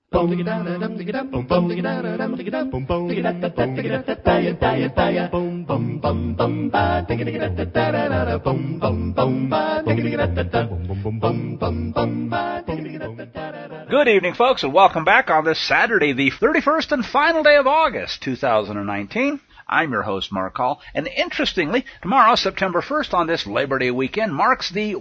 Good evening, folks, and welcome back on this Saturday, the 31st and final day of August, 2019. I'm your host, Mark Hall, and interestingly, tomorrow, September 1st, on this Labor Day weekend, marks the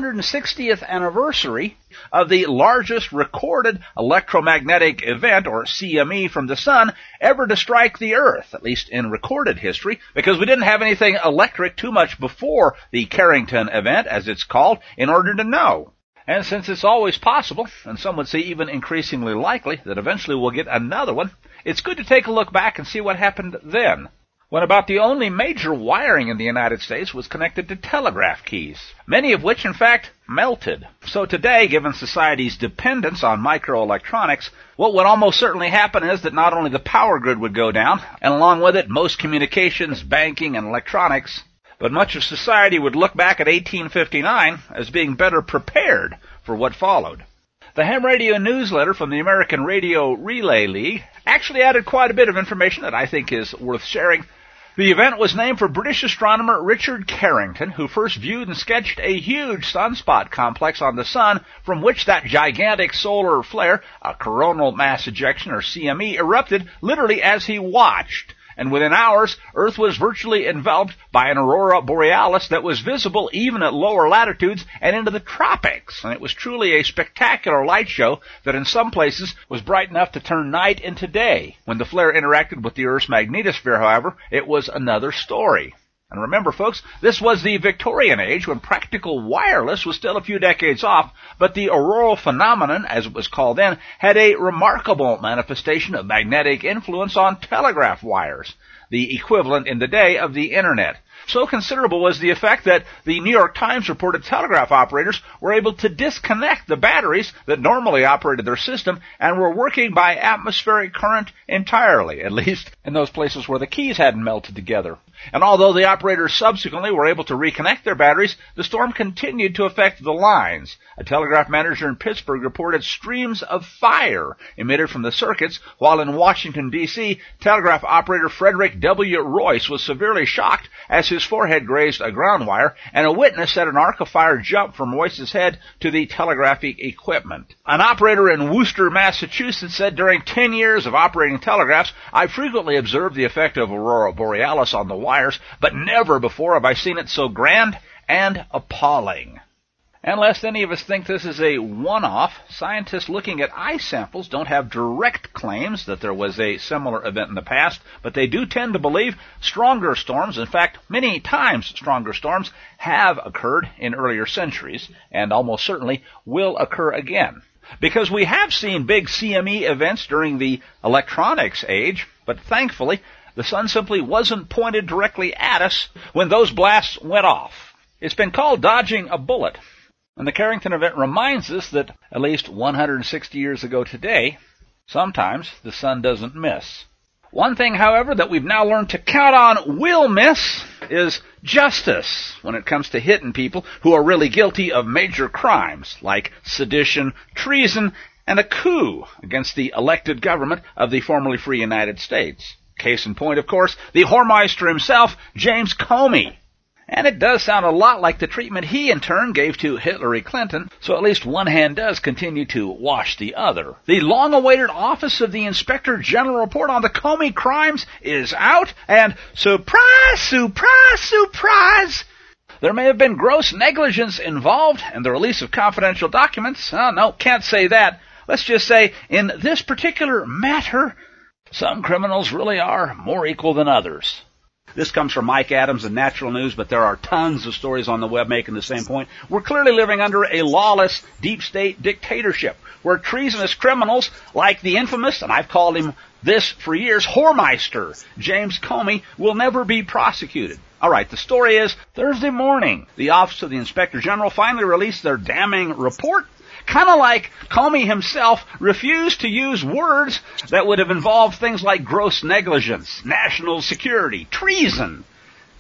160th anniversary of the largest recorded electromagnetic event, or CME, from the sun ever to strike the Earth, at least in recorded history, because we didn't have anything electric too much before the Carrington event, as it's called, in order to know. And since it's always possible, and some would say even increasingly likely, that eventually we'll get another one, it's good to take a look back and see what happened then, when about the only major wiring in the United States was connected to telegraph keys, many of which, in fact, melted. So today, given society's dependence on microelectronics, what would almost certainly happen is that not only the power grid would go down, and along with it, most communications, banking, and electronics, but much of society would look back at 1859 as being better prepared for what followed. The Ham Radio newsletter from the American Radio Relay League actually added quite a bit of information that I think is worth sharing. The event was named for British astronomer Richard Carrington, who first viewed and sketched a huge sunspot complex on the sun from which that gigantic solar flare, a coronal mass ejection or CME, erupted literally as he watched. And within hours, Earth was virtually enveloped by an aurora borealis that was visible even at lower latitudes and into the tropics. And it was truly a spectacular light show that in some places was bright enough to turn night into day. When the flare interacted with the Earth's magnetosphere, however, it was another story. And remember, folks, this was the Victorian age when practical wireless was still a few decades off, but the auroral phenomenon, as it was called then, had a remarkable manifestation of magnetic influence on telegraph wires, the equivalent in the day of the Internet. So considerable was the effect that the New York Times reported telegraph operators were able to disconnect the batteries that normally operated their system and were working by atmospheric current entirely, at least in those places where the keys hadn't melted together. And although the operators subsequently were able to reconnect their batteries, the storm continued to affect the lines. A telegraph manager in Pittsburgh reported streams of fire emitted from the circuits, while in Washington, D.C., telegraph operator Frederick W. Royce was severely shocked as his forehead grazed a ground wire, and a witness said an arc of fire jumped from Royce's head to the telegraphic equipment. An operator in Worcester, Massachusetts said, "During 10 years of operating telegraphs, I frequently observed the effect of aurora borealis on the wires, but never before have I seen it so grand and appalling." And lest any of us think this is a one-off, scientists looking at eye samples don't have direct claims that there was a similar event in the past, but they do tend to believe stronger storms, in fact, many times stronger storms, have occurred in earlier centuries, and almost certainly will occur again. Because we have seen big CME events during the electronics age, but thankfully, the sun simply wasn't pointed directly at us when those blasts went off. It's been called dodging a bullet. And the Carrington event reminds us that at least 160 years ago today, sometimes the sun doesn't miss. One thing, however, that we've now learned to count on will miss is justice when it comes to hitting people who are really guilty of major crimes like sedition, treason, and a coup against the elected government of the formerly free United States. Case in point, of course, the whoremeister himself, James Comey. And it does sound a lot like the treatment he in turn gave to Hillary Clinton, so at least one hand does continue to wash the other. The long-awaited Office of the Inspector General report on the Comey crimes is out, and surprise, surprise, surprise! There may have been gross negligence involved in the release of confidential documents. Oh, no, can't say that. Let's just say, in this particular matter, some criminals really are more equal than others. This comes from Mike Adams in Natural News, but there are tons of stories on the web making the same point. We're clearly living under a lawless deep state dictatorship where treasonous criminals like the infamous, and I've called him this for years, whoremeister James Comey will never be prosecuted. All right, the story is Thursday morning, the Office of the Inspector General finally released their damning report. Kind of like Comey himself refused to use words that would have involved things like gross negligence, national security, treason,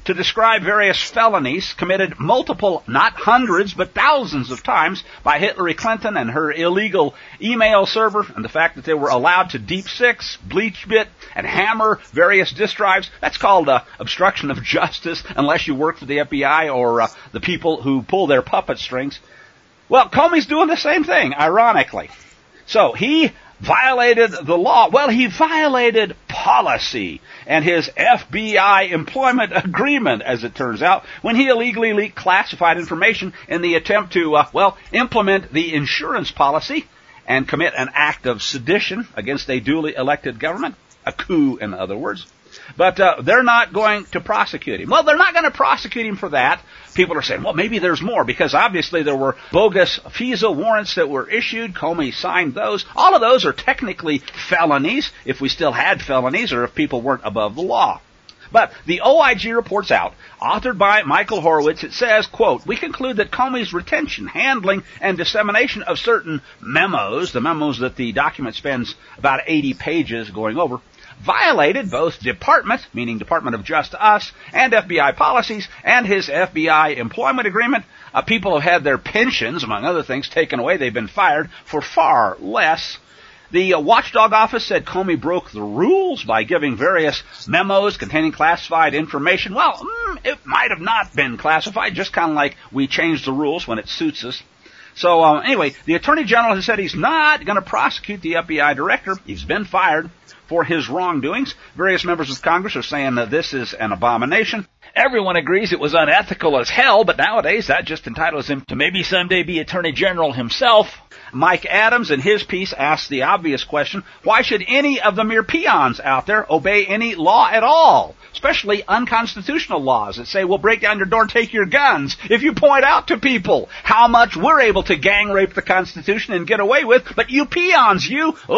to describe various felonies committed multiple, not hundreds, but thousands of times by Hillary Clinton and her illegal email server, and the fact that they were allowed to deep six, BleachBit, and hammer various disk drives. That's called obstruction of justice, unless you work for the FBI or the people who pull their puppet strings. Well, Comey's doing the same thing, ironically. So he violated the law. Well, he violated policy and his FBI employment agreement, as it turns out, when he illegally leaked classified information in the attempt to, implement the insurance policy and commit an act of sedition against a duly elected government, a coup, in other words. But they're not going to prosecute him. Well, they're not going to prosecute him for that. People are saying, well, maybe there's more, because obviously there were bogus FISA warrants that were issued. Comey signed those. All of those are technically felonies, if we still had felonies or if people weren't above the law. But the OIG report's out, authored by Michael Horowitz. It says, quote, we conclude that Comey's retention, handling, and dissemination of certain memos, the memos that the document spends about 80 pages going over, violated both department, meaning Department of Justice, and FBI policies, and his FBI employment agreement. People have had their pensions, among other things, taken away. They've been fired for far less. The watchdog office said Comey broke the rules by giving various memos containing classified information. Well, it might have not been classified, just kind of like we change the rules when it suits us. So anyway, the Attorney General has said he's not going to prosecute the FBI director. He's been fired for his wrongdoings. Various members of Congress are saying that this is an abomination. Everyone agrees it was unethical as hell, but nowadays that just entitles him to maybe someday be Attorney General himself. Mike Adams, in his piece, asked the obvious question, why should any of the mere peons out there obey any law at all? Especially unconstitutional laws that say, we'll break down your door and take your guns. If you point out to people how much we're able to gang rape the Constitution and get away with, but you peons,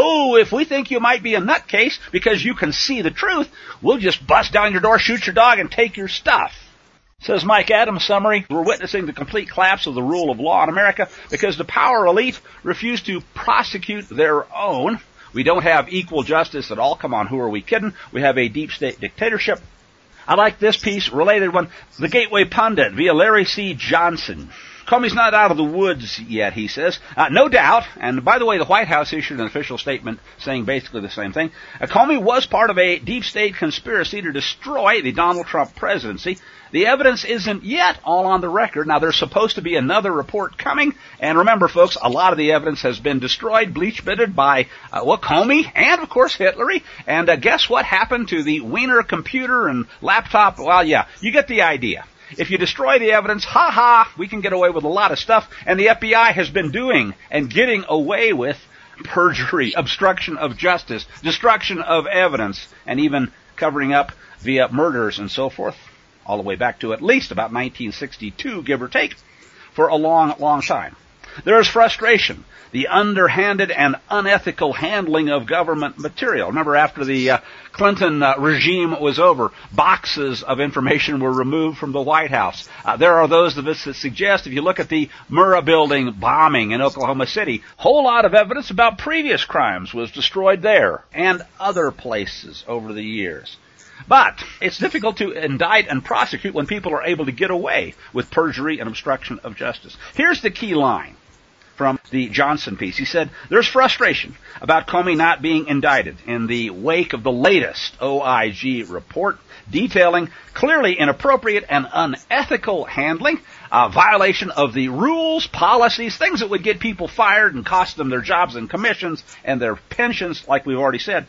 if we think you might be a nutcase because you can see the truth, we'll just bust down your door, shoot your dog, and take your stuff. Says Mike Adams' summary, we're witnessing the complete collapse of the rule of law in America because the power elite refuse to prosecute their own. We don't have equal justice at all. Come on, who are we kidding? We have a deep state dictatorship. I like this piece, related one, The Gateway Pundit via Larry C. Johnson. Comey's not out of the woods yet, he says. No doubt, and by the way, the White House issued an official statement saying basically the same thing. Comey was part of a deep state conspiracy to destroy the Donald Trump presidency. The evidence isn't yet all on the record. Now, there's supposed to be another report coming, and remember, folks, a lot of the evidence has been destroyed, bleach-bitted by, Comey, and, of course, Hillary. And guess what happened to the Wiener computer and laptop? Well, yeah, you get the idea. If you destroy the evidence, we can get away with a lot of stuff. And the FBI has been doing and getting away with perjury, obstruction of justice, destruction of evidence, and even covering up via murders and so forth, all the way back to at least about 1962, give or take, for a long, long time. There is frustration, the underhanded and unethical handling of government material. Remember, after the Clinton regime was over, boxes of information were removed from the White House. There are those of us that suggest, if you look at the Murrah building bombing in Oklahoma City, a whole lot of evidence about previous crimes was destroyed there and other places over the years. But it's difficult to indict and prosecute when people are able to get away with perjury and obstruction of justice. Here's the key line from the Johnson piece. He said, there's frustration about Comey not being indicted in the wake of the latest OIG report detailing clearly inappropriate and unethical handling, violation of the rules, policies, things that would get people fired and cost them their jobs and commissions and their pensions, like we've already said.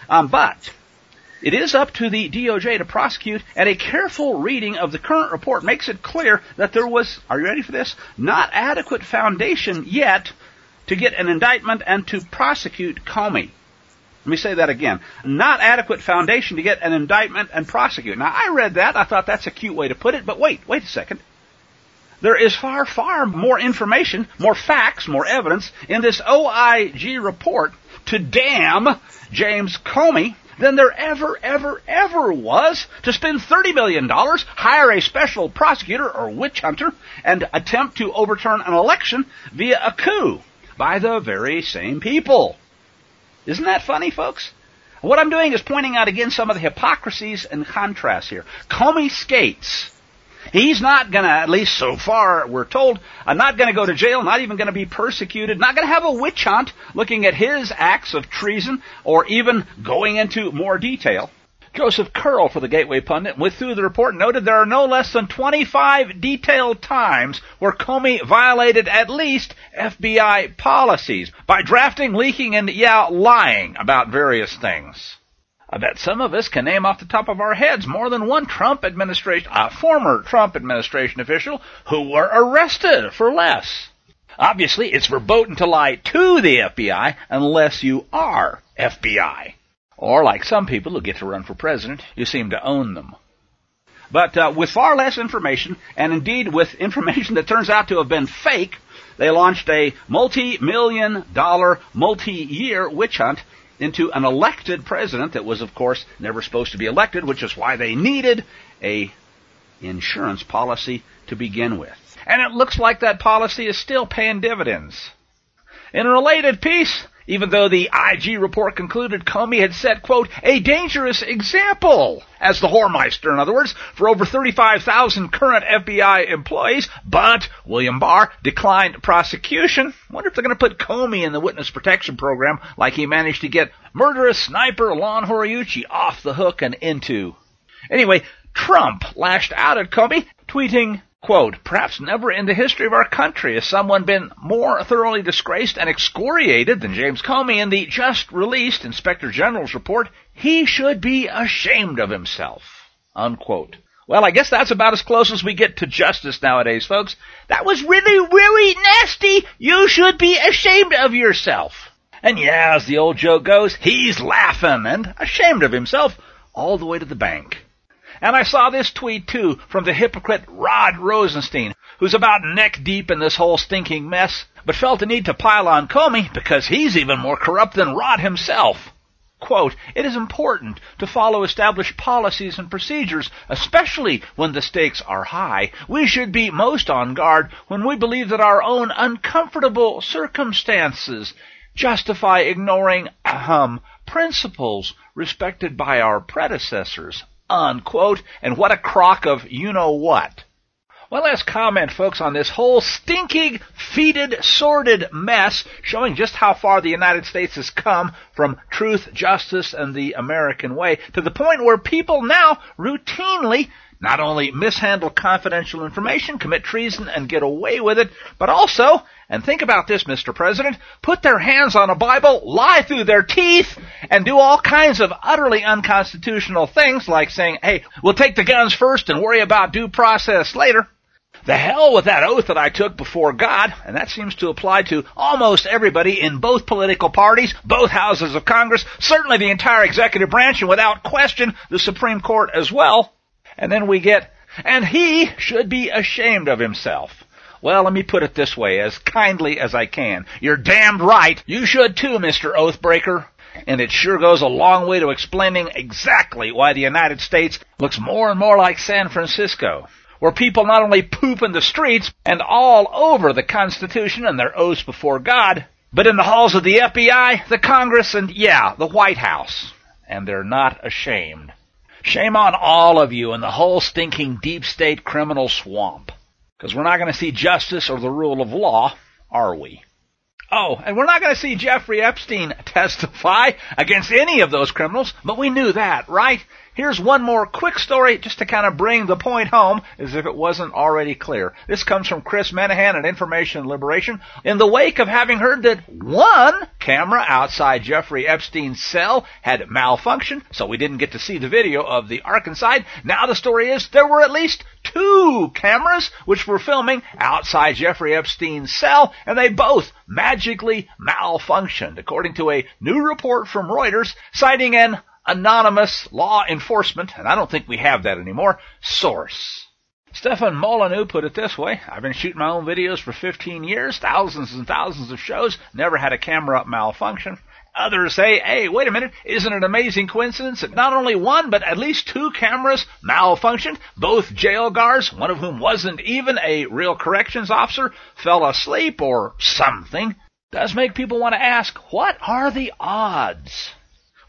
But it is up to the DOJ to prosecute, and a careful reading of the current report makes it clear that there was, are you ready for this, not adequate foundation yet to get an indictment and to prosecute Comey. Let me say that again. Not adequate foundation to get an indictment and prosecute. Now, I read that. I thought that's a cute way to put it, but wait a second. There is far, far more information, more facts, more evidence in this OIG report to damn James Comey than there ever was to spend $30 million, hire a special prosecutor or witch hunter, and attempt to overturn an election via a coup by the very same people. Isn't that funny, folks? What I'm doing is pointing out again some of the hypocrisies and contrasts here. Comey skates. He's not going to, at least so far we're told, not going to go to jail, not even going to be persecuted, not going to have a witch hunt looking at his acts of treason or even going into more detail. Joseph Curl for the Gateway Pundit, with through the report, noted there are no less than 25 detailed times where Comey violated at least FBI policies by drafting, leaking, and, lying about various things. I bet some of us can name off the top of our heads more than one former Trump administration official who were arrested for less. Obviously, it's verboten to lie to the FBI unless you are FBI. Or, like some people who get to run for president, you seem to own them. But with far less information, and indeed with information that turns out to have been fake, they launched a multi-million-dollar, multi-year witch hunt into an elected president that was, of course, never supposed to be elected, which is why they needed a insurance policy to begin with. And it looks like that policy is still paying dividends. In a related piece, even though the IG report concluded Comey had set, quote, a dangerous example, as the whoremeister, in other words, for over 35,000 current FBI employees, but William Barr declined prosecution. I wonder if they're going to put Comey in the witness protection program like he managed to get murderous sniper Lon Horiuchi off the hook and into. Anyway, Trump lashed out at Comey, tweeting, quote, perhaps never in the history of our country has someone been more thoroughly disgraced and excoriated than James Comey in the just-released Inspector General's report. He should be ashamed of himself, unquote. Well, I guess that's about as close as we get to justice nowadays, folks. That was really, really nasty. You should be ashamed of yourself. And yeah, as the old joke goes, he's laughing and ashamed of himself all the way to the bank. And I saw this tweet, too, from the hypocrite Rod Rosenstein, who's about neck-deep in this whole stinking mess, but felt the need to pile on Comey because he's even more corrupt than Rod himself. Quote, it is important to follow established policies and procedures, especially when the stakes are high. We should be most on guard when we believe that our own uncomfortable circumstances justify ignoring principles respected by our predecessors. Unquote, and what a crock of you-know-what. One last comment, folks, on this whole stinking, fetid, sordid mess, showing just how far the United States has come from truth, justice, and the American way, to the point where people now routinely not only mishandle confidential information, commit treason, and get away with it, but also, and think about this, Mr. President, put their hands on a Bible, lie through their teeth, and do all kinds of utterly unconstitutional things like saying, hey, we'll take the guns first and worry about due process later. The hell with that oath that I took before God, and that seems to apply to almost everybody in both political parties, both houses of Congress, certainly the entire executive branch, and without question, the Supreme Court as well. And then we get, and he should be ashamed of himself. Well, let me put it this way, as kindly as I can. You're damned right. You should too, Mr. Oathbreaker. And it sure goes a long way to explaining exactly why the United States looks more and more like San Francisco, where people not only poop in the streets and all over the Constitution and their oaths before God, but in the halls of the FBI, the Congress, and the White House. And they're not ashamed. Shame on all of you in the whole stinking deep state criminal swamp. Because we're not going to see justice or the rule of law, are we? Oh, and we're not going to see Jeffrey Epstein testify against any of those criminals, but we knew that, right? Here's one more quick story just to kind of bring the point home, as if it wasn't already clear. This comes from Chris Menahan at Information Liberation. In the wake of having heard that one camera outside Jeffrey Epstein's cell had malfunctioned, so we didn't get to see the video of the Arkansas, now the story is there were at least 2 cameras which were filming outside Jeffrey Epstein's cell, and they both magically malfunctioned, according to a new report from Reuters citing an anonymous law enforcement, and I don't think we have that anymore, source. Stefan Molyneux put it this way: I've been shooting my own videos for 15 years, thousands and thousands of shows, never had a camera malfunction. Others say, hey, wait a minute, isn't it an amazing coincidence that not only one, but at least 2 cameras malfunctioned? Both jail guards, one of whom wasn't even a real corrections officer, fell asleep or something. Does make people want to ask, what are the odds?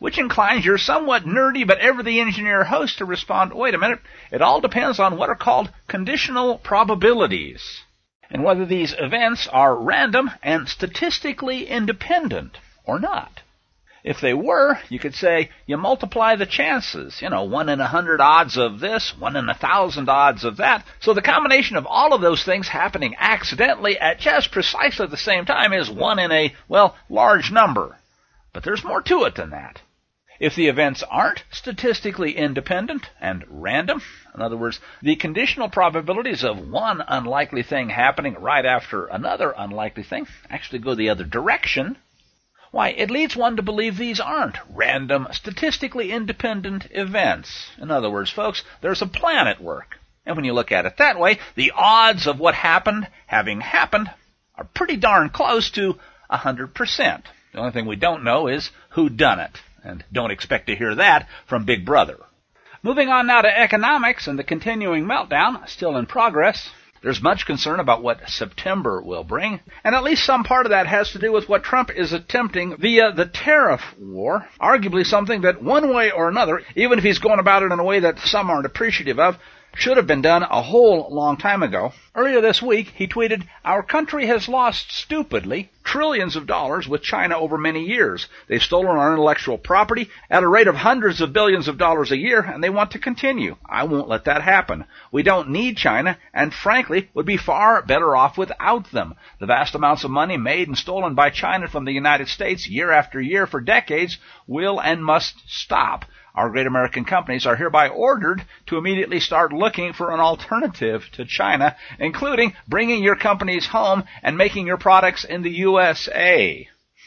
which inclines your somewhat nerdy but ever-the-engineer host to respond, wait a minute, it all depends on what are called conditional probabilities, and whether these events are random and statistically independent or not. If they were, you could say you multiply the chances, 1 in 100 odds of this, 1 in 1,000 odds of that. So the combination of all of those things happening accidentally at just precisely the same time is 1 in a, large number. But there's more to it than that. If the events aren't statistically independent and random, in other words, the conditional probabilities of one unlikely thing happening right after another unlikely thing actually go the other direction, why, it leads one to believe these aren't random, statistically independent events. In other words, folks, there's a plan at work. And when you look at it that way, the odds of what happened having happened are pretty darn close to 100%. The only thing we don't know is who done it. And don't expect to hear that from Big Brother. Moving on now to economics and the continuing meltdown, still in progress. There's much concern about what September will bring, and at least some part of that has to do with what Trump is attempting via the tariff war, arguably something that one way or another, even if he's going about it in a way that some aren't appreciative of, should have been done a whole long time ago. Earlier this week, he tweeted, "Our country has lost stupidly trillions of dollars with China over many years. They've stolen our intellectual property at a rate of hundreds of billions of dollars a year, and they want to continue. I won't let that happen. We don't need China, and frankly, would be far better off without them. The vast amounts of money made and stolen by China from the United States year after year for decades will and must stop. Our great American companies are hereby ordered to immediately start looking for an alternative to China, including bringing your companies home and making your products in the USA."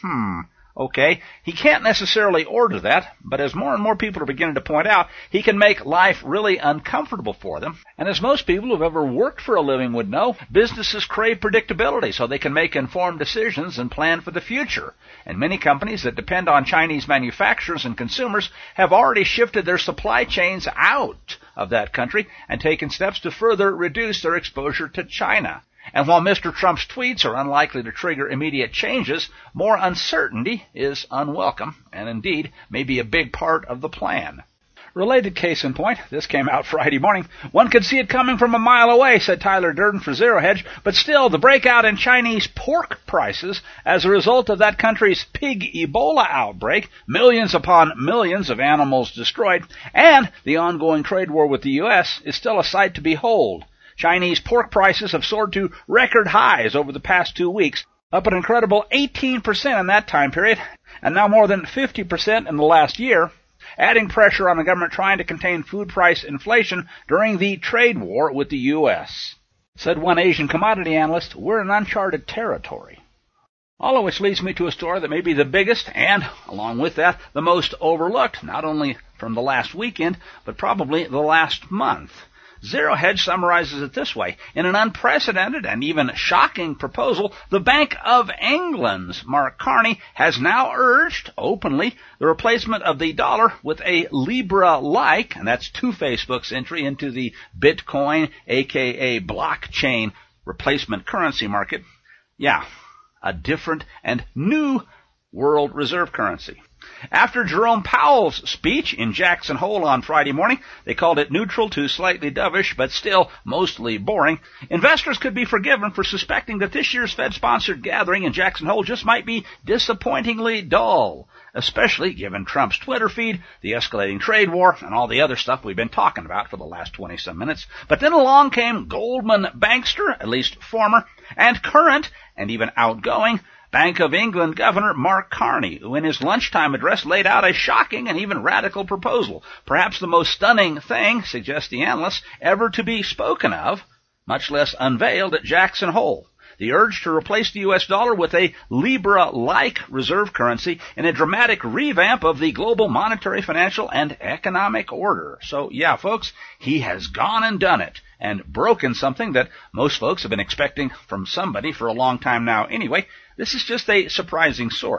Okay, he can't necessarily order that, but as more and more people are beginning to point out, he can make life really uncomfortable for them. And as most people who've ever worked for a living would know, businesses crave predictability so they can make informed decisions and plan for the future. And many companies that depend on Chinese manufacturers and consumers have already shifted their supply chains out of that country and taken steps to further reduce their exposure to China. And while Mr. Trump's tweets are unlikely to trigger immediate changes, more uncertainty is unwelcome, and indeed may be a big part of the plan. Related case in point, this came out Friday morning. "One could see it coming from a mile away," said Tyler Durden for Zero Hedge, but still the breakout in Chinese pork prices as a result of that country's pig Ebola outbreak, millions upon millions of animals destroyed, and the ongoing trade war with the U.S. is still a sight to behold. Chinese pork prices have soared to record highs over the past 2 weeks, up an incredible 18% in that time period, and now more than 50% in the last year, adding pressure on the government trying to contain food price inflation during the trade war with the U.S. Said one Asian commodity analyst, "We're in uncharted territory." All of which leads me to a story that may be the biggest and, along with that, the most overlooked, not only from the last weekend, but probably the last month. Zero Hedge summarizes it this way. In an unprecedented and even shocking proposal, the Bank of England's Mark Carney has now urged, openly, the replacement of the dollar with a Libra-like, and that's Facebook's entry into the Bitcoin, aka blockchain, replacement currency market. Yeah, a different and new world reserve currency. After Jerome Powell's speech in Jackson Hole on Friday morning, they called it neutral to slightly dovish, but still mostly boring, investors could be forgiven for suspecting that this year's Fed-sponsored gathering in Jackson Hole just might be disappointingly dull, especially given Trump's Twitter feed, the escalating trade war, and all the other stuff we've been talking about for the last 20-some minutes. But then along came Goldman bankster, at least former, and current, and even outgoing, Bank of England Governor Mark Carney, who in his lunchtime address laid out a shocking and even radical proposal, perhaps the most stunning thing, suggest the analysts, ever to be spoken of, much less unveiled at Jackson Hole. The urge to replace the U.S. dollar with a Libra-like reserve currency in a dramatic revamp of the global monetary, financial, and economic order. So, yeah, folks, he has gone and done it, and broken something that most folks have been expecting from somebody for a long time now anyway. This is just a surprising source.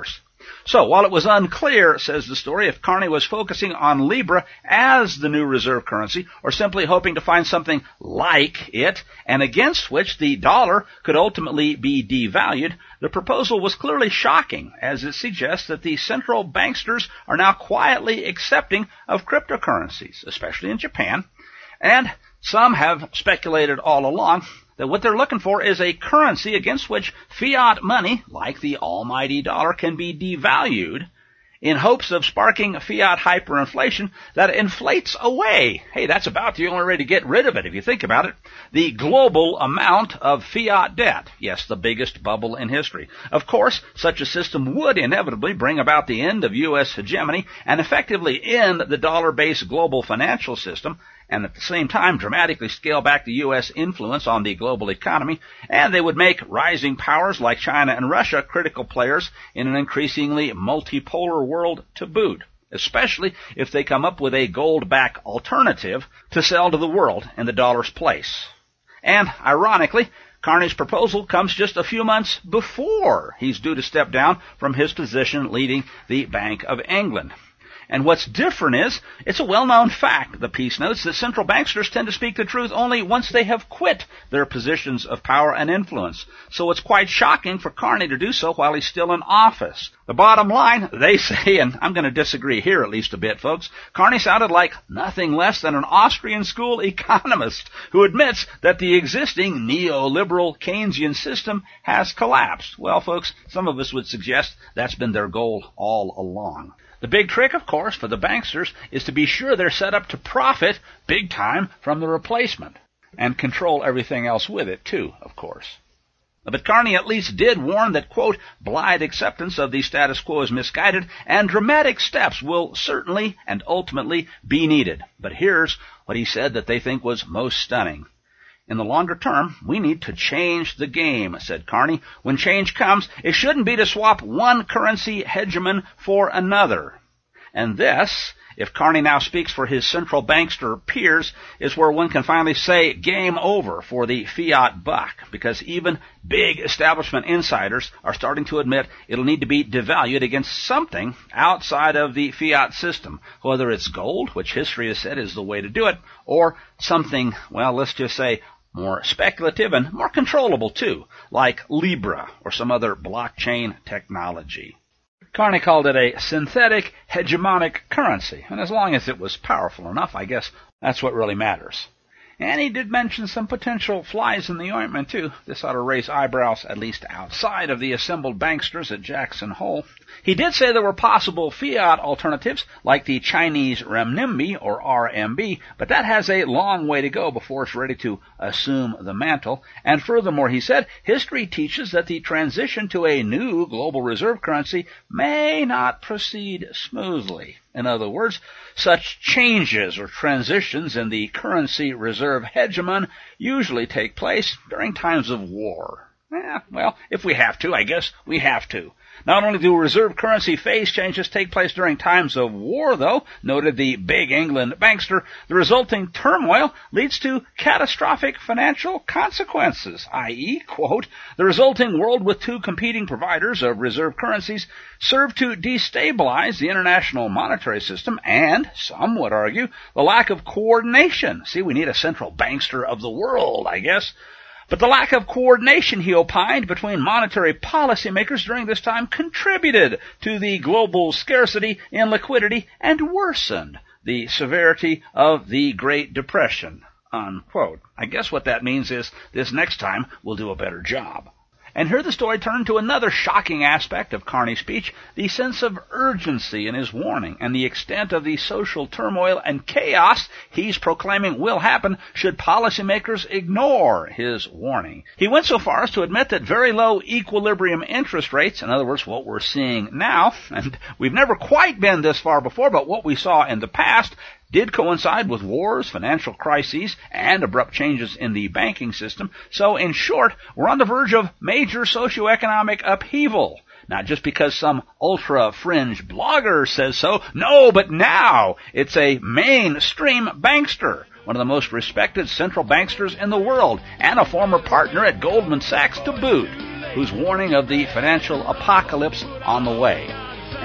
So, while it was unclear, says the story, if Carney was focusing on Libra as the new reserve currency, or simply hoping to find something like it, and against which the dollar could ultimately be devalued, the proposal was clearly shocking, as it suggests that the central banksters are now quietly accepting of cryptocurrencies, especially in Japan, and some have speculated all along that what they're looking for is a currency against which fiat money, like the almighty dollar, can be devalued in hopes of sparking fiat hyperinflation that inflates away. Hey, that's about the only way to get rid of it, if you think about it. The global amount of fiat debt. Yes, the biggest bubble in history. Of course, such a system would inevitably bring about the end of U.S. hegemony and effectively end the dollar-based global financial system, and at the same time dramatically scale back the U.S. influence on the global economy, and they would make rising powers like China and Russia critical players in an increasingly multipolar world to boot, especially if they come up with a gold-backed alternative to sell to the world in the dollar's place. And, ironically, Carney's proposal comes just a few months before he's due to step down from his position leading the Bank of England. And what's different is, it's a well-known fact, the piece notes, that central banksters tend to speak the truth only once they have quit their positions of power and influence. So it's quite shocking for Carney to do so while he's still in office. The bottom line, they say, and I'm going to disagree here at least a bit, folks, Carney sounded like nothing less than an Austrian school economist who admits that the existing neoliberal Keynesian system has collapsed. Well, folks, some of us would suggest that's been their goal all along. The big trick, of course, for the banksters is to be sure they're set up to profit big time from the replacement and control everything else with it, too, of course. But Carney at least did warn that, quote, blind acceptance of the status quo is misguided and dramatic steps will certainly and ultimately be needed. But here's what he said that they think was most stunning. In the longer term, we need to change the game, said Carney. When change comes, it shouldn't be to swap one currency hegemon for another. And this, if Carney now speaks for his central bankster peers, is where one can finally say game over for the fiat buck, because even big establishment insiders are starting to admit it'll need to be devalued against something outside of the fiat system, whether it's gold, which history has said is the way to do it, or something, well, let's just say, more speculative and more controllable, too, like Libra or some other blockchain technology. Carney called it a synthetic hegemonic currency, and as long as it was powerful enough, I guess that's what really matters. And he did mention some potential flies in the ointment, too. This ought to raise eyebrows, at least outside of the assembled banksters at Jackson Hole. He did say there were possible fiat alternatives, like the Chinese renminbi, or RMB, but that has a long way to go before it's ready to assume the mantle. And furthermore, he said, history teaches that the transition to a new global reserve currency may not proceed smoothly. In other words, such changes or transitions in the currency reserve hegemon usually take place during times of war. Well, if we have to, I guess we have to. Not only do reserve currency phase changes take place during times of war, though, noted the Big England bankster, the resulting turmoil leads to catastrophic financial consequences, i.e., quote, the resulting world with two competing providers of reserve currencies serve to destabilize the international monetary system and, some would argue, the lack of coordination. See, we need a central bankster of the world, I guess. But the lack of coordination, he opined, between monetary policymakers during this time contributed to the global scarcity in liquidity and worsened the severity of the Great Depression, unquote. I guess what that means is this next time we'll do a better job. And here the story turned to another shocking aspect of Carney's speech, the sense of urgency in his warning and the extent of the social turmoil and chaos he's proclaiming will happen should policymakers ignore his warning. He went so far as to admit that very low equilibrium interest rates, in other words, what we're seeing now, and we've never quite been this far before, but what we saw in the past, did coincide with wars, financial crises, and abrupt changes in the banking system. So, in short, we're on the verge of major socioeconomic upheaval. Not just because some ultra-fringe blogger says so. No, but now it's a mainstream bankster, one of the most respected central banksters in the world, and a former partner at Goldman Sachs to boot, who's warning of the financial apocalypse on the way.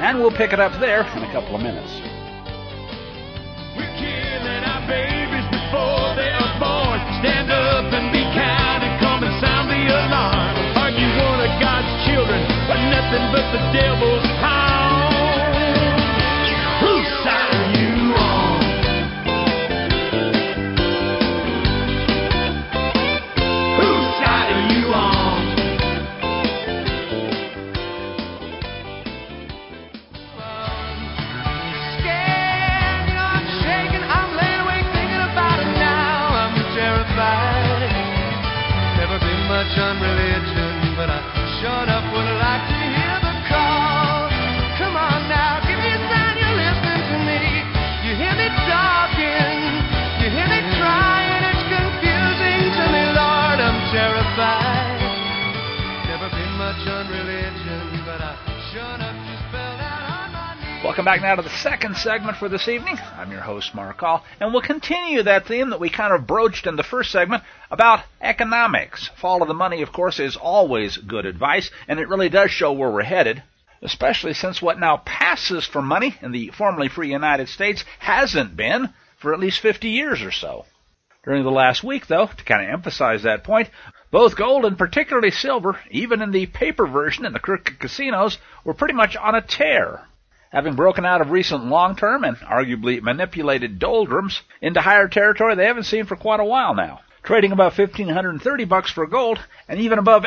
And we'll pick it up there in a couple of minutes. We're killing our babies before they are born. Stand up and be kind and come and sound the alarm. Are you one of God's children or nothing but the devil's hound? Whose side are you on? Whose side are you on? Scared, I'm shaking, I'm laying awake thinking about it now. I'm terrified. Never been much on religion, but I sure enough would like to hear the call. Come on now, give me a sign you're listening to me. You hear me talking, you hear me crying. It's confusing to me, Lord, I'm terrified. Never been much on religion, but I sure enough just fell down on my knees. Welcome back now to the second segment for this evening. I'm your host, Mark Hall, and we'll continue that theme that we kind of broached in the first segment about economics. Follow the money, of course, is always good advice, and it really does show where we're headed, especially since what now passes for money in the formerly free United States hasn't been for at least 50 years or so. During the last week, though, to kind of emphasize that point, both gold and particularly silver, even in the paper version in the crooked casinos, were pretty much on a tear, having broken out of recent long-term and arguably manipulated doldrums into higher territory they haven't seen for quite a while now, trading above $1,530 for gold and even above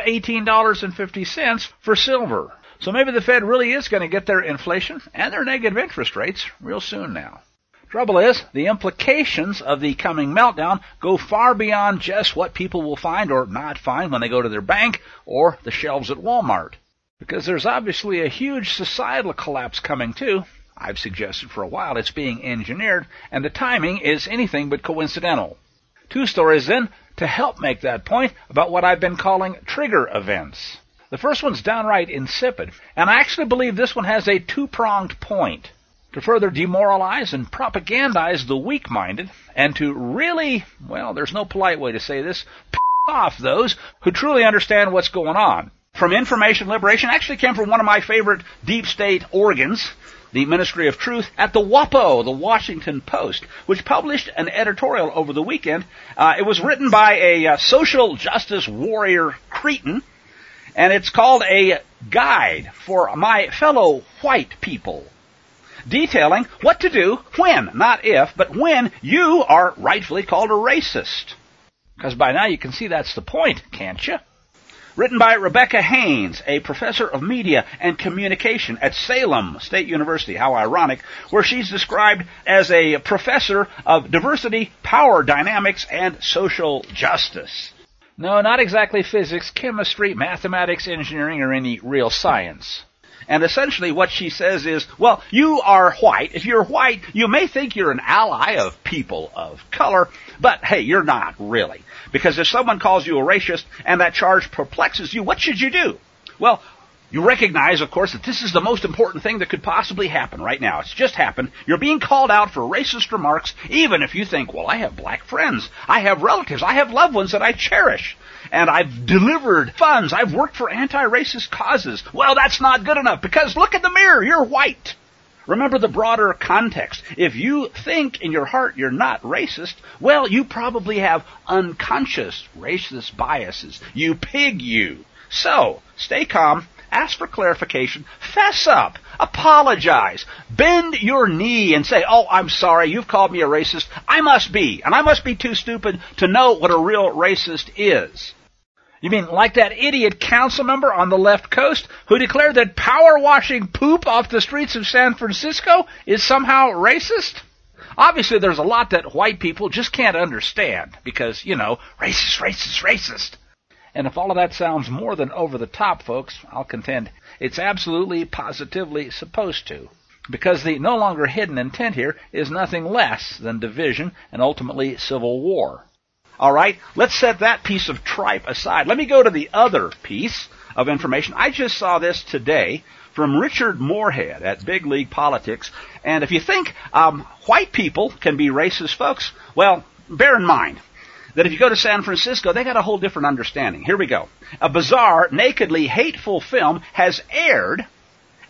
$18.50 for silver. So maybe the Fed really is going to get their inflation and their negative interest rates real soon now. Trouble is, the implications of the coming meltdown go far beyond just what people will find or not find when they go to their bank or the shelves at Walmart. Because there's obviously a huge societal collapse coming too. I've suggested for a while it's being engineered, and the timing is anything but coincidental. Two stories then to help make that point about what I've been calling trigger events. The first one's downright insipid, and I actually believe this one has a two-pronged point. To further demoralize and propagandize the weak-minded, and to really, well, there's no polite way to say this, piss off those who truly understand what's going on. From Information Liberation actually came from one of my favorite deep state organs, the Ministry of Truth, at the WAPO, the Washington Post, which published an editorial over the weekend. It was written by a social justice warrior cretin, and it's called A Guide for My Fellow White People, detailing what to do when, not if, but when you are rightfully called a racist. Because by now you can see that's the point, can't you? Written by Rebecca Haynes, a professor of media and communication at Salem State University, how ironic, where she's described as a professor of diversity, power dynamics, and social justice. No, not exactly physics, chemistry, mathematics, engineering, or any real science. And essentially what she says is, well, you are white. If you're white, you may think you're an ally of people of color, but hey, you're not really. Because if someone calls you a racist and that charge perplexes you, what should you do? Well, you recognize, of course, that this is the most important thing that could possibly happen right now. It's just happened. You're being called out for racist remarks, even if you think, well, I have black friends. I have relatives. I have loved ones that I cherish. And I've delivered funds. I've worked for anti-racist causes. Well, that's not good enough because look in the mirror. You're white. Remember the broader context. If you think in your heart you're not racist, well, you probably have unconscious racist biases. You pig you. So, stay calm. Ask for clarification. Fess up. Apologize. Bend your knee and say, oh, I'm sorry, you've called me a racist. I must be. And I must be too stupid to know what a real racist is. You mean like that idiot council member on the left coast who declared that power-washing poop off the streets of San Francisco is somehow racist? Obviously, there's a lot that white people just can't understand because, you know, racist, racist, racist. And if all of that sounds more than over the top, folks, I'll contend it's absolutely, positively supposed to. Because the no longer hidden intent here is nothing less than division and ultimately civil war. All right, let's set that piece of tripe aside. Let me go to the other piece of information. I just saw this today from Richard Moorhead at Big League Politics. And if you think white people can be racist, folks, well, bear in mind that if you go to San Francisco, they got a whole different understanding. Here we go. A bizarre, nakedly hateful film has aired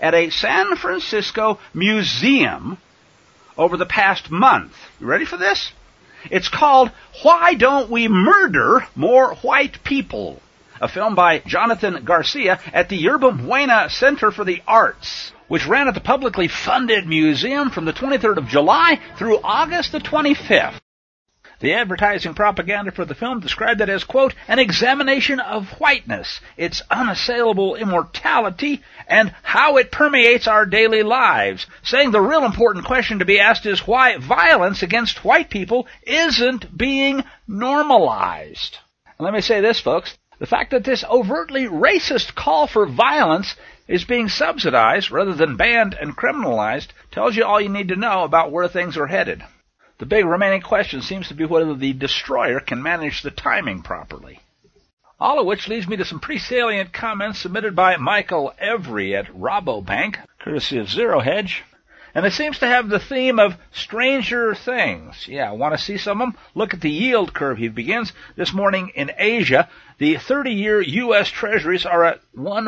at a San Francisco museum over the past month. You ready for this? It's called Why Don't We Murder More White People? A film by Jonathan Garcia at the Yerba Buena Center for the Arts, which ran at the publicly funded museum from the 23rd of July through August the 25th. The advertising propaganda for the film described it as, quote, an examination of whiteness, its unassailable immortality, and how it permeates our daily lives, saying the real important question to be asked is why violence against white people isn't being normalized. And let me say this, folks. The fact that this overtly racist call for violence is being subsidized rather than banned and criminalized tells you all you need to know about where things are headed. The big remaining question seems to be whether the destroyer can manage the timing properly. All of which leads me to some pretty salient comments submitted by Michael Every at Rabobank, courtesy of Zero Hedge. And it seems to have the theme of Stranger Things. Yeah, want to see some of them? Look at the yield curve. He begins this morning in Asia. The 30-year U.S. Treasuries are at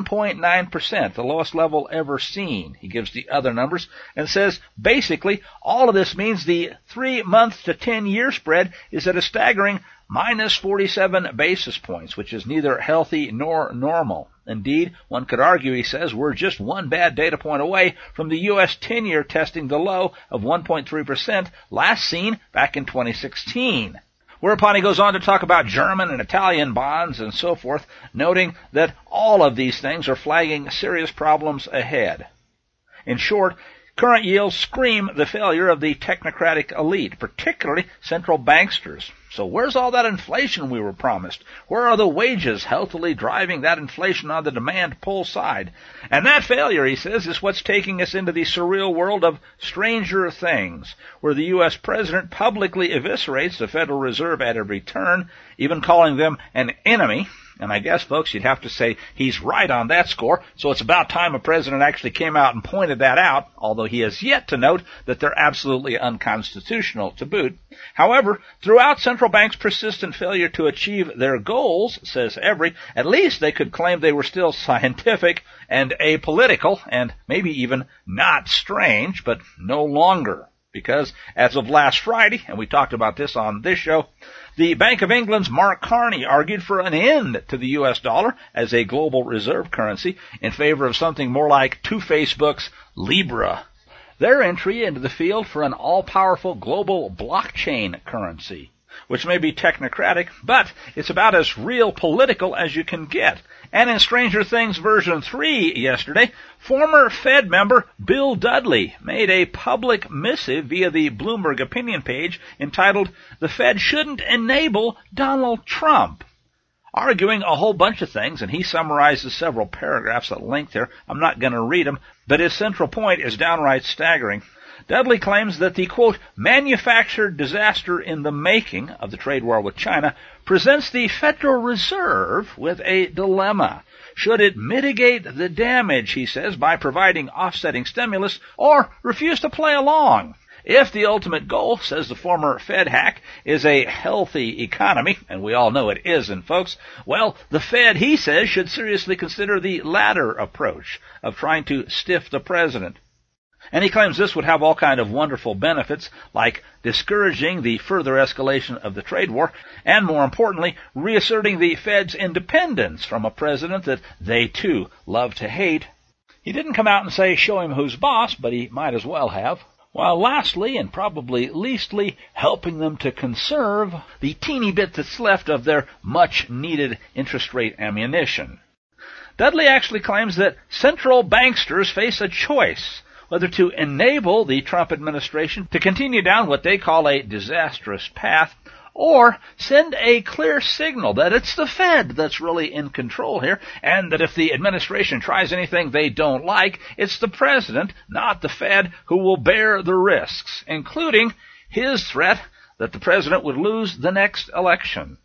1.9%, the lowest level ever seen. He gives the other numbers and says, basically, all of this means the 3-month to 10-year spread is at a staggering minus 47 basis points, which is neither healthy nor normal. Indeed, one could argue, he says, we're just one bad data point away from the U.S. 10-year testing the low of 1.3% last seen back in 2016. Whereupon he goes on to talk about German and Italian bonds and so forth, noting that all of these things are flagging serious problems ahead. In short, current yields scream the failure of the technocratic elite, particularly central banksters. So where's all that inflation we were promised? Where are the wages healthily driving that inflation on the demand pull side? And that failure, he says, is what's taking us into the surreal world of Stranger Things, where the U.S. president publicly eviscerates the Federal Reserve at every turn, even calling them an enemy. And I guess, folks, you'd have to say he's right on that score, so it's about time a president actually came out and pointed that out, although he has yet to note that they're absolutely unconstitutional to boot. However, throughout central banks' persistent failure to achieve their goals, says Every, at least they could claim they were still scientific and apolitical, and maybe even not strange, but no longer. Because as of last Friday, and we talked about this on this show, the Bank of England's Mark Carney argued for an end to the U.S. dollar as a global reserve currency in favor of something more like Facebook's Libra. Their entry into the field for an all-powerful global blockchain currency, which may be technocratic, but it's about as real political as you can get. And in Stranger Things version 3 yesterday, former Fed member Bill Dudley made a public missive via the Bloomberg opinion page entitled, "The Fed Shouldn't Enable Donald Trump," arguing a whole bunch of things, and he summarizes several paragraphs at length there. I'm not going to read them, but his central point is downright staggering. Dudley claims that the, quote, manufactured disaster in the making of the trade war with China presents the Federal Reserve with a dilemma. Should it mitigate the damage, he says, by providing offsetting stimulus, or refuse to play along? If the ultimate goal, says the former Fed hack, is a healthy economy, and we all know it isn't, folks, well, the Fed, he says, should seriously consider the latter approach of trying to stiff the president. And he claims this would have all kind of wonderful benefits, like discouraging the further escalation of the trade war, and more importantly, reasserting the Fed's independence from a president that they, too, love to hate. He didn't come out and say, show him who's boss, but he might as well have. While lastly, and probably leastly, helping them to conserve the teeny bit that's left of their much-needed interest rate ammunition. Dudley actually claims that central banksters face a choice, whether to enable the Trump administration to continue down what they call a disastrous path, or send a clear signal that it's the Fed that's really in control here, and that if the administration tries anything they don't like, it's the president, not the Fed, who will bear the risks, including his threat that the president would lose the next election.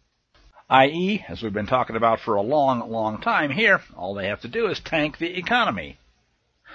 I.e., as we've been talking about for a long, long time here, all they have to do is tank the economy.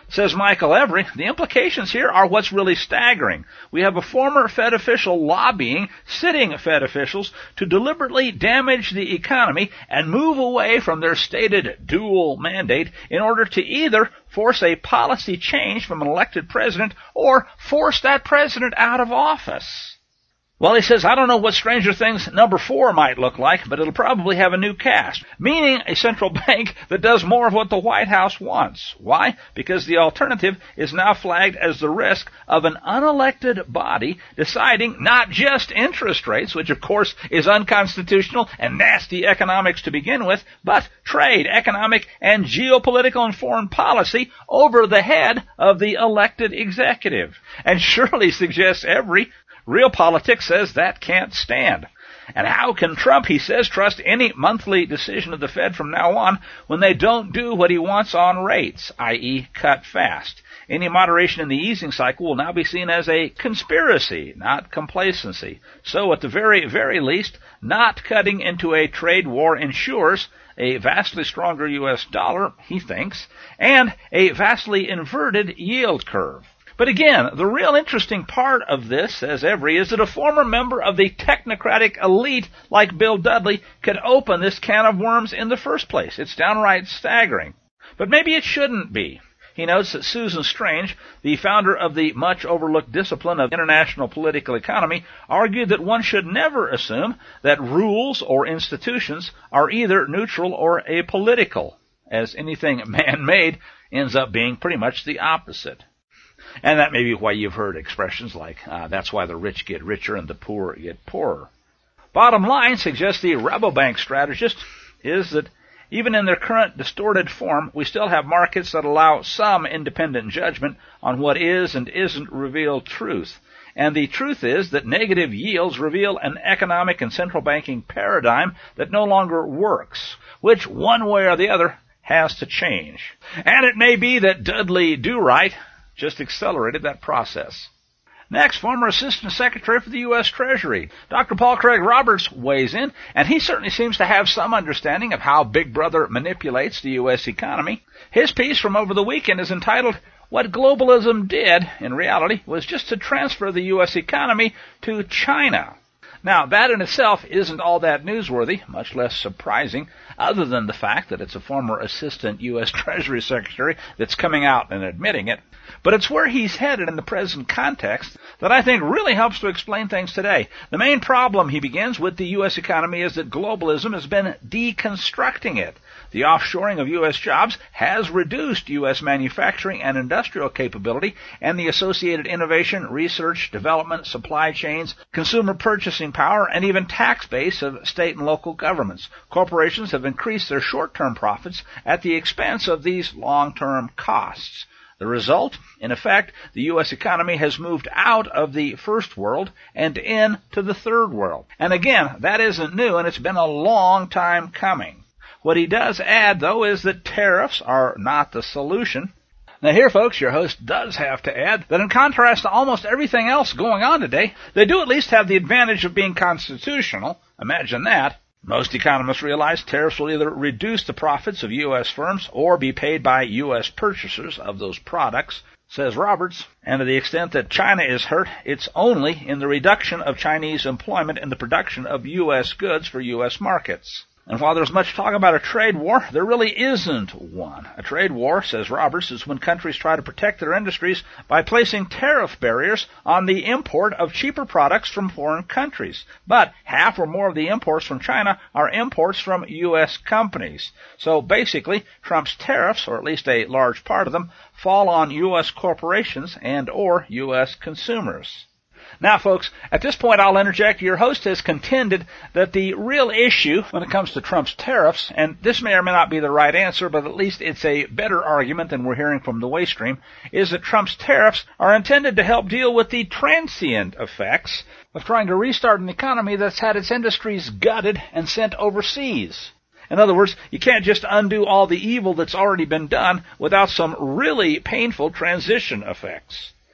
Says Michael Every, the implications here are what's really staggering. We have a former Fed official lobbying sitting Fed officials to deliberately damage the economy and move away from their stated dual mandate in order to either force a policy change from an elected president or force that president out of office. Well, he says, I don't know what Stranger Things number 4 might look like, but it'll probably have a new cast, meaning a central bank that does more of what the White House wants. Why? Because the alternative is now flagged as the risk of an unelected body deciding not just interest rates, which of course is unconstitutional and nasty economics to begin with, but trade, economic, and geopolitical and foreign policy over the head of the elected executive. And surely suggests Every, real politics says that can't stand. And how can Trump, he says, trust any monthly decision of the Fed from now on when they don't do what he wants on rates, i.e. cut fast? Any moderation in the easing cycle will now be seen as a conspiracy, not complacency. So at the very, very least, not cutting into a trade war ensures a vastly stronger U.S. dollar, he thinks, and a vastly inverted yield curve. But again, the real interesting part of this, says Every, is that a former member of the technocratic elite like Bill Dudley could open this can of worms in the first place. It's downright staggering. But maybe it shouldn't be. He notes that Susan Strange, the founder of the much overlooked discipline of international political economy, argued that one should never assume that rules or institutions are either neutral or apolitical, as anything man-made ends up being pretty much the opposite. And that may be why you've heard expressions like, that's why the rich get richer and the poor get poorer. Bottom line, suggests the Rabobank strategist, is that even in their current distorted form, we still have markets that allow some independent judgment on what is and isn't revealed truth. And the truth is that negative yields reveal an economic and central banking paradigm that no longer works, which one way or the other has to change. And it may be that Dudley Do-Right just accelerated that process. Next, former Assistant Secretary for the U.S. Treasury, Dr. Paul Craig Roberts, weighs in, and he certainly seems to have some understanding of how Big Brother manipulates the U.S. economy. His piece from over the weekend is entitled, What Globalism Did, in reality, was just to transfer the U.S. economy to China. Now, that in itself isn't all that newsworthy, much less surprising, other than the fact that it's a former Assistant U.S. Treasury Secretary that's coming out and admitting it. But it's where he's headed in the present context that I think really helps to explain things today. The main problem, he begins, with the U.S. economy is that globalism has been deconstructing it. The offshoring of U.S. jobs has reduced U.S. manufacturing and industrial capability and the associated innovation, research, development, supply chains, consumer purchasing power, and even tax base of state and local governments. Corporations have increased their short-term profits at the expense of these long-term costs. The result, in effect, the U.S. economy has moved out of the first world and into the third world. And again, that isn't new, and it's been a long time coming. What he does add, though, is that tariffs are not the solution. Now here, folks, your host does have to add that in contrast to almost everything else going on today, they do at least have the advantage of being constitutional. Imagine that. Most economists realize tariffs will either reduce the profits of U.S. firms or be paid by U.S. purchasers of those products, says Roberts. And to the extent that China is hurt, it's only in the reduction of Chinese employment in the production of U.S. goods for U.S. markets. And while there's much talk about a trade war, there really isn't one. A trade war, says Roberts, is when countries try to protect their industries by placing tariff barriers on the import of cheaper products from foreign countries. But half or more of the imports from China are imports from U.S. companies. So basically, Trump's tariffs, or at least a large part of them, fall on U.S. corporations and or U.S. consumers. Now, folks, at this point I'll interject. Your host has contended that the real issue when it comes to Trump's tariffs, and this may or may not be the right answer, but at least it's a better argument than we're hearing from the Waystream, is that Trump's tariffs are intended to help deal with the transient effects of trying to restart an economy that's had its industries gutted and sent overseas. In other words, you can't just undo all the evil that's already been done without some really painful transition effects.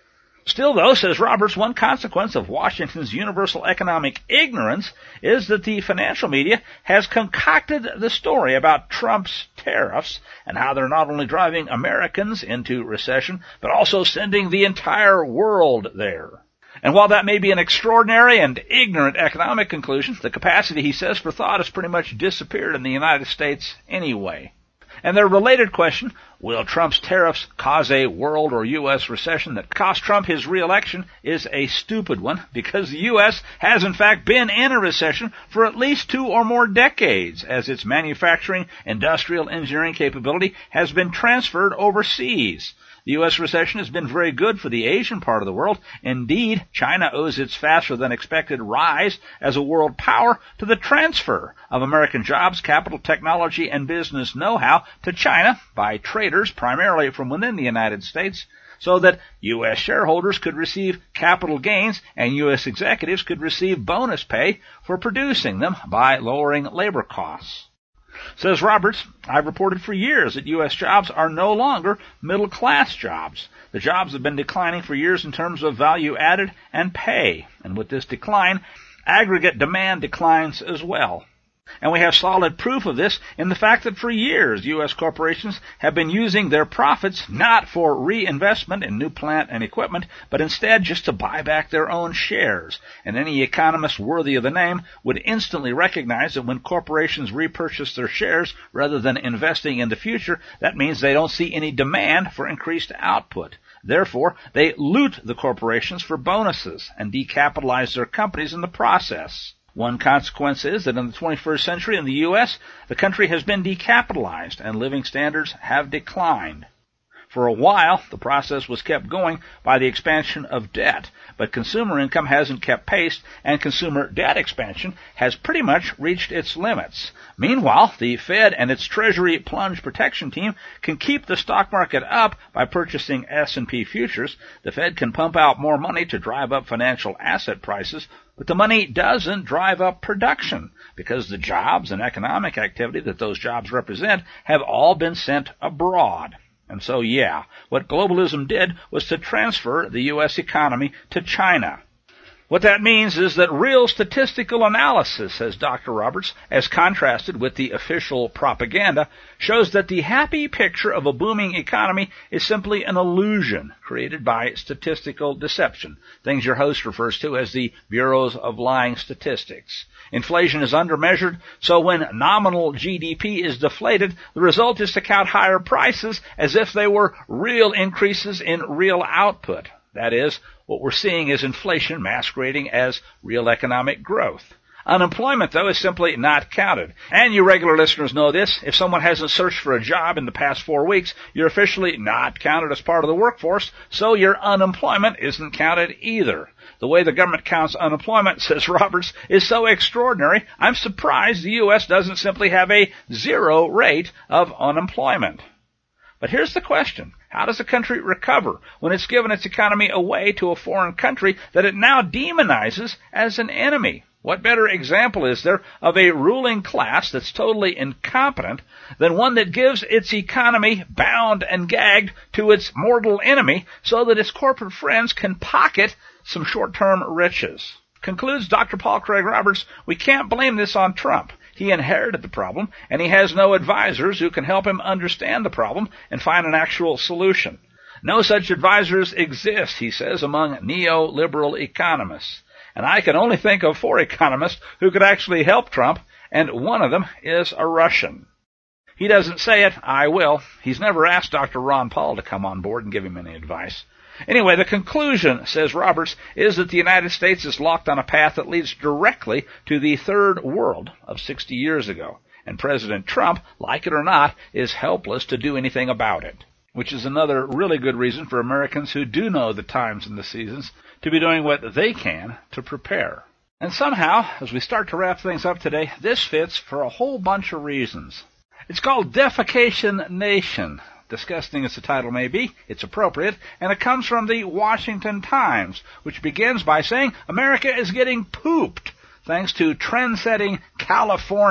Still, though, says Roberts, one consequence of Washington's universal economic ignorance is that the financial media has concocted the story about Trump's tariffs and how they're not only driving Americans into recession, but also sending the entire world there. And while that may be an extraordinary and ignorant economic conclusion, the capacity, he says, for thought has pretty much disappeared in the United States anyway. And their related question, will Trump's tariffs cause a world or U.S. recession that cost Trump his re-election, is a stupid one, because the U.S. has in fact been in a recession for at least 2 or more decades, as its manufacturing, industrial engineering capability has been transferred overseas. The U.S. recession has been very good for the Asian part of the world. Indeed, China owes its faster-than-expected rise as a world power to the transfer of American jobs, capital, technology, and business know-how to China by traders primarily from within the United States, so that U.S. shareholders could receive capital gains and U.S. executives could receive bonus pay for producing them by lowering labor costs. Says Roberts, I've reported for years that U.S. jobs are no longer middle-class jobs. The jobs have been declining for years in terms of value added and pay. And with this decline, aggregate demand declines as well. And we have solid proof of this in the fact that for years U.S. corporations have been using their profits not for reinvestment in new plant and equipment, but instead just to buy back their own shares. And any economist worthy of the name would instantly recognize that when corporations repurchase their shares rather than investing in the future, that means they don't see any demand for increased output. Therefore, they loot the corporations for bonuses and decapitalize their companies in the process. One consequence is that in the 21st century in the U.S., the country has been decapitalized and living standards have declined. For a while, the process was kept going by the expansion of debt, but consumer income hasn't kept pace, and consumer debt expansion has pretty much reached its limits. Meanwhile, the Fed and its Treasury plunge protection team can keep the stock market up by purchasing S&P futures. The Fed can pump out more money to drive up financial asset prices, but the money doesn't drive up production, because the jobs and economic activity that those jobs represent have all been sent abroad. And so, yeah, what globalism did was to transfer the U.S. economy to China. What that means is that real statistical analysis, says Dr. Roberts, as contrasted with the official propaganda, shows that the happy picture of a booming economy is simply an illusion created by statistical deception, things your host refers to as the bureaus of lying statistics. Inflation is undermeasured, so when nominal GDP is deflated, the result is to count higher prices as if they were real increases in real output. That is, what we're seeing is inflation masquerading as real economic growth. Unemployment, though, is simply not counted. And you regular listeners know this. If someone hasn't searched for a job in the past 4 weeks, you're officially not counted as part of the workforce, so your unemployment isn't counted either. The way the government counts unemployment, says Roberts, is so extraordinary, I'm surprised the U.S. doesn't simply have a 0 rate of unemployment. But here's the question. How does a country recover when it's given its economy away to a foreign country that it now demonizes as an enemy? What better example is there of a ruling class that's totally incompetent than one that gives its economy bound and gagged to its mortal enemy so that its corporate friends can pocket some short-term riches? Concludes Dr. Paul Craig Roberts, we can't blame this on Trump. He inherited the problem, and he has no advisors who can help him understand the problem and find an actual solution. No such advisors exist, he says, among neoliberal economists. And I can only think of 4 economists who could actually help Trump, and one of them is a Russian. He doesn't say it, I will. He's never asked Dr. Ron Paul to come on board and give him any advice. Anyway, the conclusion, says Roberts, is that the United States is locked on a path that leads directly to the third world of 60 years ago. And President Trump, like it or not, is helpless to do anything about it. Which is another really good reason for Americans who do know the times and the seasons to be doing what they can to prepare. And somehow, as we start to wrap things up today, this fits for a whole bunch of reasons. It's called Defecation Nation. Disgusting as the title may be, it's appropriate, and it comes from the Washington Times, which begins by saying America is getting pooped thanks to trend-setting California.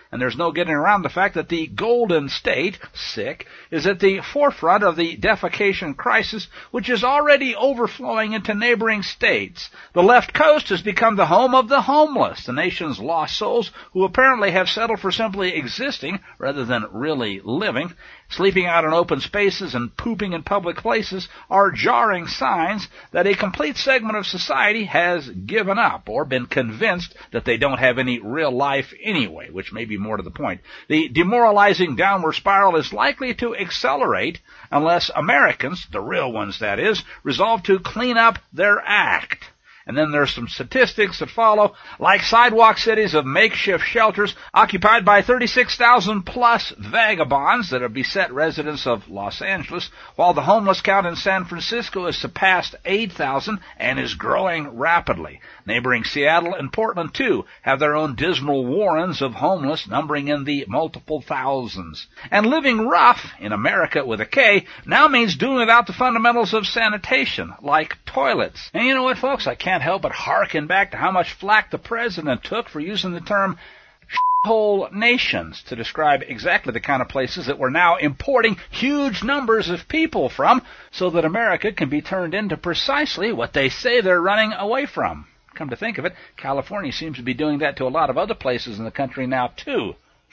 And there's no getting around the fact that the Golden State, sick, is at the forefront of the defecation crisis, which is already overflowing into neighboring states. The left coast has become the home of the homeless, the nation's lost souls who apparently have settled for simply existing rather than really living. Sleeping out in open spaces and pooping in public places are jarring signs that a complete segment of society has given up or been convinced that they don't have any real life anyway, which may be more to the point. The demoralizing downward spiral is likely to accelerate unless Americans, the real ones that is, resolve to clean up their act. And then there's some statistics that follow, like sidewalk cities of makeshift shelters occupied by 36,000 plus vagabonds that have beset residents of Los Angeles, while the homeless count in San Francisco has surpassed 8,000 and is growing rapidly. Neighboring Seattle and Portland, too, have their own dismal warrens of homeless numbering in the multiple thousands. And living rough, in America with a K, now means doing without the fundamentals of sanitation, like toilets. And you know what, folks? I can't help but hearken back to how much flack the president took for using the term shithole nations to describe exactly the kind of places that we're now importing huge numbers of people from so that America can be turned into precisely what they say they're running away from. Come to think of it, California seems to be doing that to a lot of other places in the country now, too.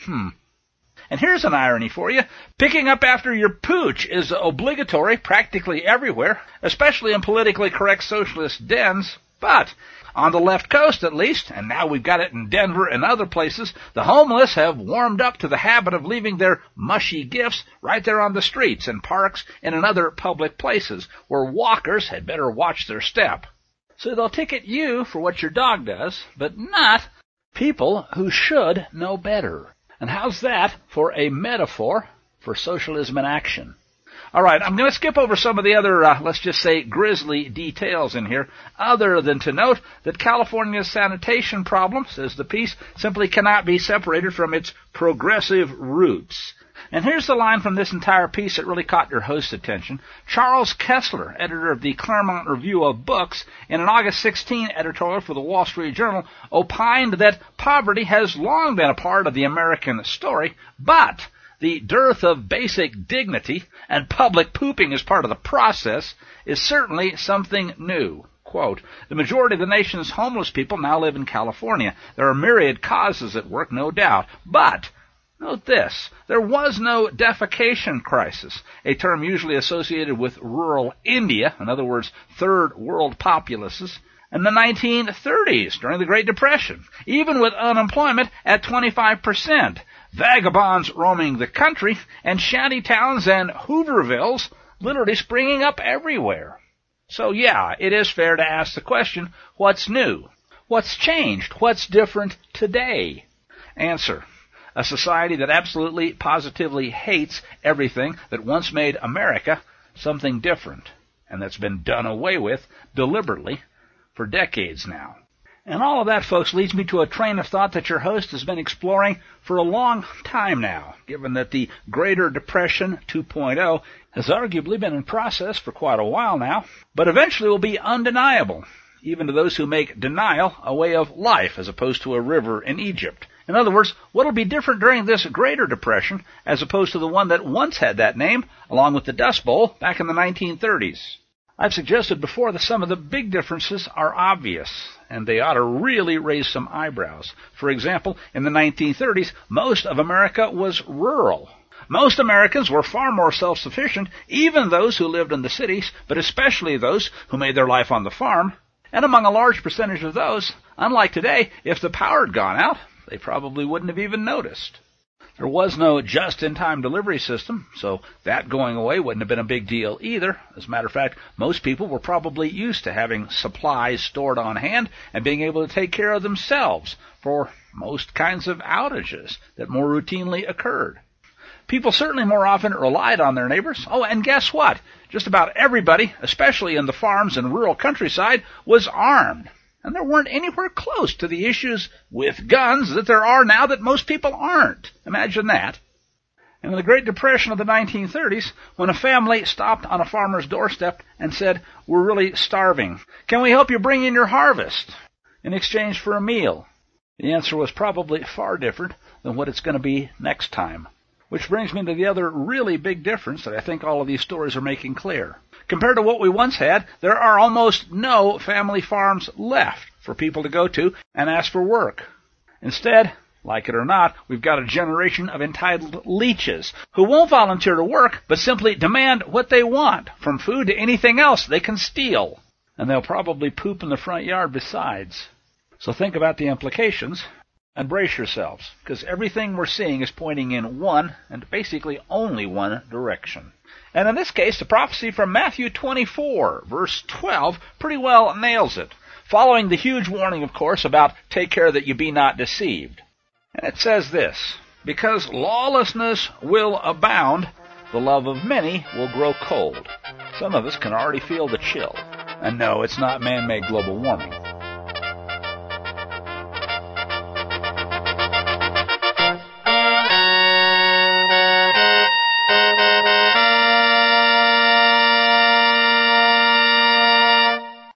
And here's an irony for you. Picking up after your pooch is obligatory practically everywhere, especially in politically correct socialist dens. But on the left coast, at least, and now we've got it in Denver and other places, the homeless have warmed up to the habit of leaving their mushy gifts right there on the streets and parks and in other public places, where walkers had better watch their step. So they'll ticket you for what your dog does, but not people who should know better. And how's that for a metaphor for socialism in action? All right, I'm going to skip over some of the other, let's just say, grisly details in here, other than to note that California's sanitation problem, says the piece, simply cannot be separated from its progressive roots. And here's the line from this entire piece that really caught your host's attention. Charles Kessler, editor of the Claremont Review of Books, in an August 16 editorial for the Wall Street Journal, opined that poverty has long been a part of the American story, but the dearth of basic dignity and public pooping as part of the process is certainly something new. Quote, the majority of the nation's homeless people now live in California. There are myriad causes at work, no doubt, but note this, there was no defecation crisis, a term usually associated with rural India, in other words, third world populaces, in the 1930s during the Great Depression, even with unemployment at 25%, vagabonds roaming the country, and shanty towns and Hoovervilles literally springing up everywhere. So yeah, it is fair to ask the question, what's new? What's changed? What's different today? Answer. A society that absolutely, positively hates everything that once made America something different, and that's been done away with deliberately for decades now. And all of that, folks, leads me to a train of thought that your host has been exploring for a long time now, given that the Greater Depression 2.0 has arguably been in process for quite a while now, but eventually will be undeniable, even to those who make denial a way of life as opposed to a river in Egypt. In other words, what will be different during this Greater Depression as opposed to the one that once had that name, along with the Dust Bowl, back in the 1930s? I've suggested before that some of the big differences are obvious, and they ought to really raise some eyebrows. For example, in the 1930s, most of America was rural. Most Americans were far more self-sufficient, even those who lived in the cities, but especially those who made their life on the farm. And among a large percentage of those, unlike today, if the power had gone out, they probably wouldn't have even noticed. There was no just-in-time delivery system, so that going away wouldn't have been a big deal either. As a matter of fact, most people were probably used to having supplies stored on hand and being able to take care of themselves for most kinds of outages that more routinely occurred. People certainly more often relied on their neighbors. Oh, and guess what? Just about everybody, especially in the farms and rural countryside, was armed. And there weren't anywhere close to the issues with guns that there are now that most people aren't. Imagine that. And in the Great Depression of the 1930s, when a family stopped on a farmer's doorstep and said, "We're really starving. Can we help you bring in your harvest in exchange for a meal?" The answer was probably far different than what it's going to be next time. Which brings me to the other really big difference that I think all of these stories are making clear. Compared to what we once had, there are almost no family farms left for people to go to and ask for work. Instead, like it or not, we've got a generation of entitled leeches who won't volunteer to work, but simply demand what they want, from food to anything else they can steal. And they'll probably poop in the front yard besides. So think about the implications and brace yourselves, because everything we're seeing is pointing in one, and basically only one, direction. And in this case, the prophecy from Matthew 24, verse 12, pretty well nails it, following the huge warning, of course, about take care that you be not deceived. And it says this, because lawlessness will abound, the love of many will grow cold. Some of us can already feel the chill. And no, it's not man-made global warming.